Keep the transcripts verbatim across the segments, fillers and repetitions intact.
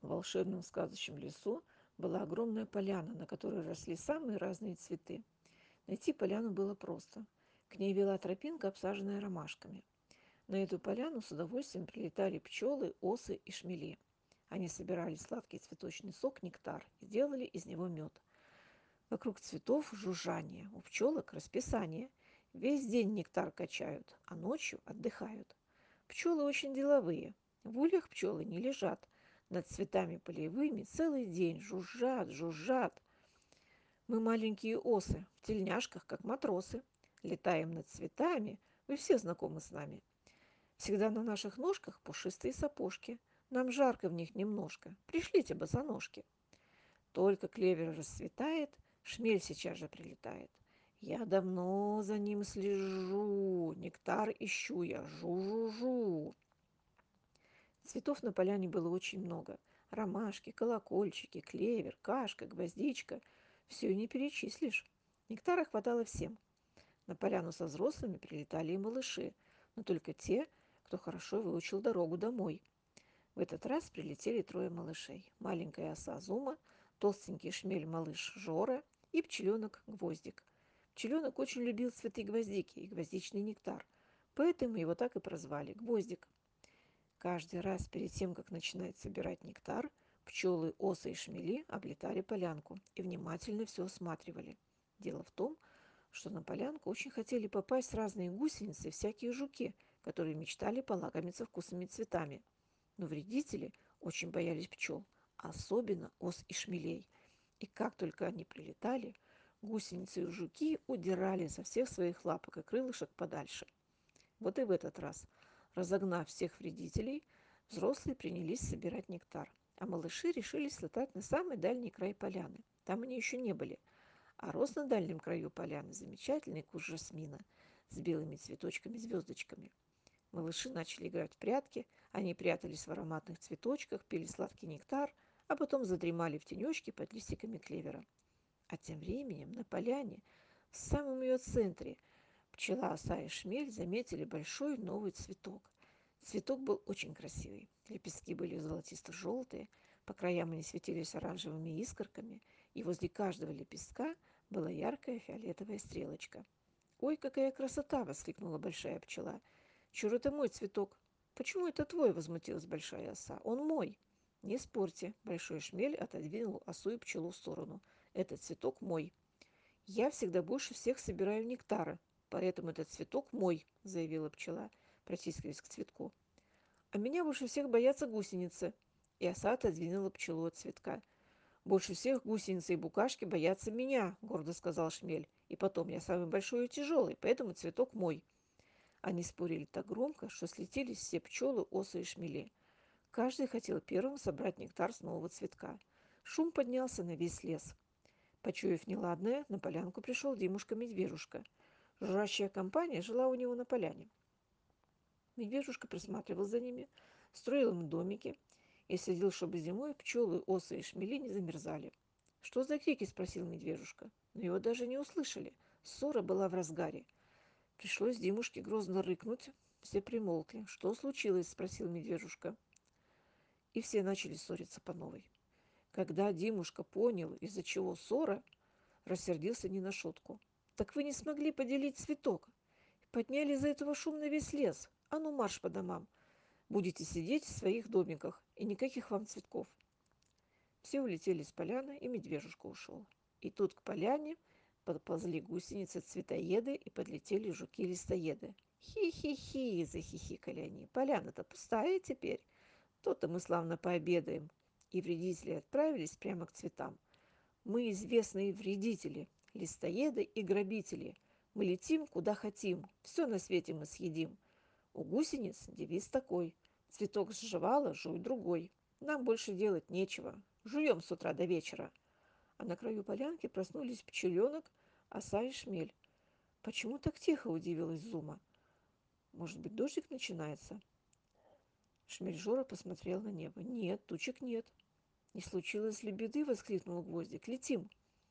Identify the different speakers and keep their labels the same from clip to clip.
Speaker 1: В волшебном сказочном лесу была огромная поляна, на которой росли самые разные цветы. Найти поляну было просто. К ней вела тропинка, обсаженная ромашками. На эту поляну с удовольствием прилетали пчелы, осы и шмели. Они собирали сладкий цветочный сок, нектар, и делали из него мед. Вокруг цветов жужжание, у пчелок расписание. Весь день нектар качают, а ночью отдыхают. Пчелы очень деловые. В ульях пчелы не лежат. Над цветами полевыми целый день жужжат, жужжат. Мы маленькие осы, в тельняшках, как матросы. Летаем над цветами, вы все знакомы с нами. Всегда на наших ножках пушистые сапожки. Нам жарко в них немножко. Пришлите босоножки. Только клевер расцветает, шмель сейчас же прилетает. Я давно за ним слежу, нектар ищу я, жу-жу-жу. Цветов на поляне было очень много. Ромашки, колокольчики, клевер, кашка, гвоздичка. Все и не перечислишь. Нектара хватало всем. На поляну со взрослыми прилетали и малыши, но только те, кто хорошо выучил дорогу домой. В этот раз прилетели трое малышей. Маленькая оса Зума, толстенький шмель-малыш Жора и пчеленок Гвоздик. Пчеленок очень любил цветы гвоздики и гвоздичный нектар, поэтому его так и прозвали– Гвоздик. Каждый раз перед тем, как начинать собирать нектар, пчелы, осы и шмели облетали полянку и внимательно все осматривали. Дело в том, что на полянку очень хотели попасть разные гусеницы и всякие жуки, которые мечтали полакомиться вкусными цветами. Но вредители очень боялись пчел, особенно ос и шмелей. И как только они прилетали, гусеницы и жуки удирали со всех своих лапок и крылышек подальше. Вот и в этот раз, разогнав всех вредителей, взрослые принялись собирать нектар, а малыши решили слетать на самый дальний край поляны. Там они еще не были. А рос на дальнем краю поляны замечательный куст жасмина с белыми цветочками-звездочками. Малыши начали играть в прятки, они прятались в ароматных цветочках, пили сладкий нектар, а потом задремали в тенечке под листиками клевера. А тем временем на поляне, в самом ее центре, пчела, оса и шмель заметили большой новый цветок. Цветок был очень красивый. Лепестки были золотисто-желтые, по краям они светились оранжевыми искорками, и возле каждого лепестка была яркая фиолетовая стрелочка. «Ой, какая красота!» — воскликнула большая пчела. «Чур это мой цветок!» «Почему это твой?» — возмутилась большая оса. «Он мой!» «Не спорьте!» — большой шмель отодвинул осу и пчелу в сторону. «Этот цветок мой!» «Я всегда больше всех собираю нектара, поэтому этот цветок мой!» — заявила пчела, протискиваясь к цветку. «А меня больше всех боятся гусеницы!» И оса отодвинула пчелу от цветка. «Больше всех гусеницы и букашки боятся меня», — гордо сказал шмель. «И потом, я самый большой и тяжелый, поэтому цветок мой». Они спорили так громко, что слетелись все пчелы, осы и шмели. Каждый хотел первым собрать нектар с нового цветка. Шум поднялся на весь лес. Почуяв неладное, на полянку пришел Димушка-медвежушка. Жужжащая компания жила у него на поляне. Медвежушка присматривал за ними, строил им домики и следил, чтобы зимой пчелы, осы и шмели не замерзали. «Что за крики?» – спросил медвежушка. Но его даже не услышали. Ссора была в разгаре. Пришлось Димушке грозно рыкнуть. Все примолкли. «Что случилось?» – спросил медвежушка. И все начали ссориться по новой. Когда Димушка понял, из-за чего ссора, рассердился не на шутку. «Так вы не смогли поделить цветок. Подняли из-за этого шум на весь лес. А ну марш по домам. Будете сидеть в своих домиках, и никаких вам цветков». Все улетели с поляны, и медвежушка ушел. И тут к поляне подползли гусеницы-цветоеды и подлетели жуки-листоеды. «Хи-хи-хи!» – захихикали они. «Поляна-то пустая теперь. То-то мы славно пообедаем». И вредители отправились прямо к цветам. «Мы известные вредители, листоеды и грабители. Мы летим, куда хотим. Все на свете мы съедим. У гусениц девиз такой: цветок сживала, жуй другой. Нам больше делать нечего. Жуем с утра до вечера». А на краю полянки проснулись пчеленок, оса и шмель. «Почему так тихо?» – удивилась Зума. «Может быть, дождик начинается?» Шмель Жора посмотрел на небо. «Нет, тучек нет». «Не случилось ли беды?» – воскликнул Гвоздик. «Летим».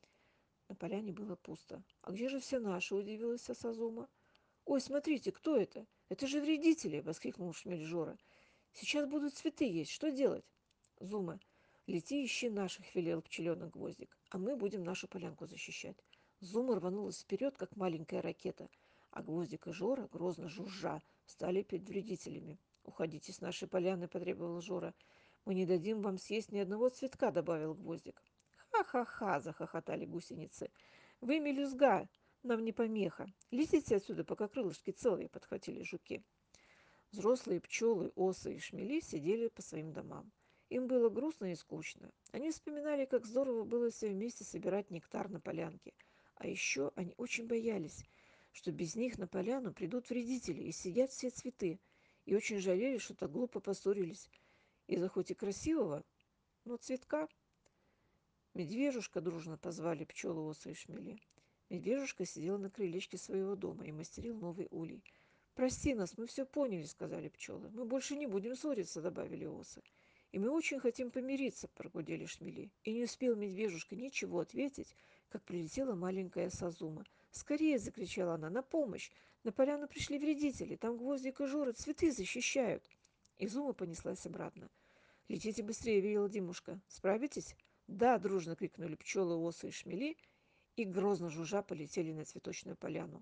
Speaker 1: На поляне было пусто. «А где же все наши?» – удивилась оса Зума. «Ой, смотрите, кто это? Это же вредители!» – воскликнул Шмель Жора. «Сейчас будут цветы есть. Что делать?» «Зума, Лети, ищи наших, велел пчеленок Гвоздик, а мы будем нашу полянку защищать. Зума рванулась вперед, как маленькая ракета, а Гвоздик и Жора, грозно жужжа, стали предвредителями. «Уходите с нашей поляны», — потребовал Жора. «Мы не дадим вам съесть ни одного цветка», — добавил Гвоздик. «Ха-ха-ха!» — захохотали гусеницы. «Вы мелюзга, нам не помеха. Летите отсюда, пока крылышки целые», — подхватили жуки. Взрослые пчелы, осы и шмели сидели по своим домам. Им было грустно и скучно. Они вспоминали, как здорово было все вместе собирать нектар на полянке. А еще они очень боялись, что без них на поляну придут вредители и съедят все цветы. И очень жалели, что так глупо поссорились из-за хоть и красивого, но цветка. Медвежушка дружно позвали пчелы, осы и шмели. Медвежушка сидела на крылечке своего дома и мастерил новый улей. «Прости нас, мы все поняли», — сказали пчелы. «Мы больше не будем ссориться», — добавили осы. «И мы очень хотим помириться», — прогудели шмели. И не успел медвежушка ничего ответить, как прилетела маленькая Сазума. «Скорее!» — закричала она. «На помощь! На поляну пришли вредители! Там Гвоздик и Жора цветы защищают!» И Зума понеслась обратно. «Летите быстрее!» — велела Димушка. «Справитесь?» «Да!» — дружно крикнули пчелы, осы и шмели, и грозно жужжа полетели на цветочную поляну.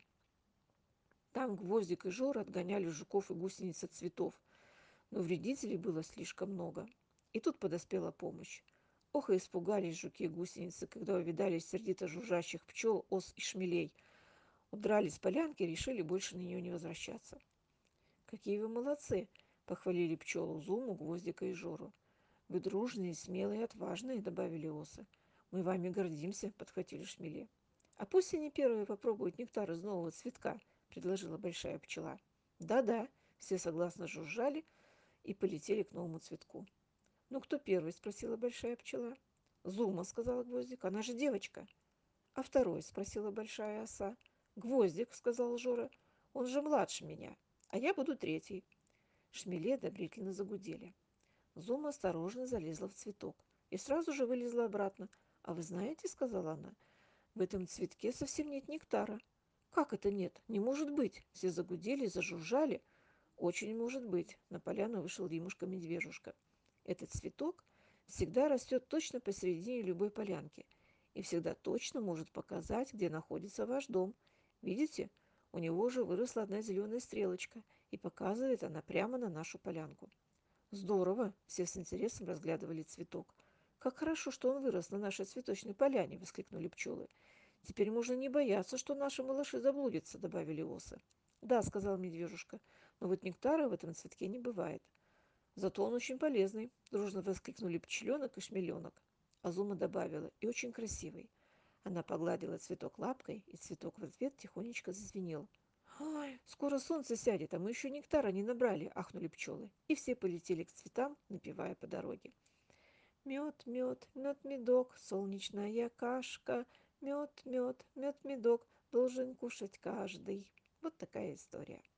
Speaker 1: Там Гвоздик и Жора отгоняли жуков и гусениц от цветов, но вредителей было слишком много. И тут подоспела помощь. Ох, и испугались жуки и гусеницы, когда увидали сердито жужжащих пчел, ос и шмелей. Удрали с полянки и решили больше на нее не возвращаться. «Какие вы молодцы!» — похвалили пчелу Зуму, Гвоздика и Жору. «Вы дружные, смелые и отважные», — добавили осы. «Мы вами гордимся», — подхватили шмели. «А пусть они первые попробуют нектар из нового цветка», — предложила большая пчела. «Да-да», — все согласно жужжали и полетели к новому цветку. «Ну, кто первый?» — спросила большая пчела. «Зума», — сказала Гвоздик, — «она же девочка». «А второй?» — спросила большая оса. «Гвоздик», — сказал Жора, — «он же младше меня, а я буду третий». Шмели одобрительно загудели. Зума осторожно залезла в цветок и сразу же вылезла обратно. «А вы знаете, — сказала она, — в этом цветке совсем нет нектара». «Как это нет? Не может быть!» Все загудели и зажужжали. «Очень может быть!» На поляну вышел Римушка-медвежушка. «Этот цветок всегда растет точно посередине любой полянки и всегда точно может показать, где находится ваш дом. Видите, у него уже выросла одна зеленая стрелочка, и показывает она прямо на нашу полянку». «Здорово!» — все с интересом разглядывали цветок. «Как хорошо, что он вырос на нашей цветочной поляне!» — воскликнули пчелы. «Теперь можно не бояться, что наши малыши заблудятся», — добавили осы. «Да», — сказал медвежушка, — «но вот нектара в этом цветке не бывает. Зато он очень полезный», — дружно воскликнули пчеленок и шмеленок. Азума добавила: «И очень красивый». Она погладила цветок лапкой, и цветок в ответ тихонечко зазвенел. «Ой, скоро солнце сядет, а мы еще нектара не набрали», — ахнули пчелы. И все полетели к цветам, напевая по дороге. Мед, мед, мед, медок, солнечная кашка, мед, мед, мед, медок должен кушать каждый. Вот такая история.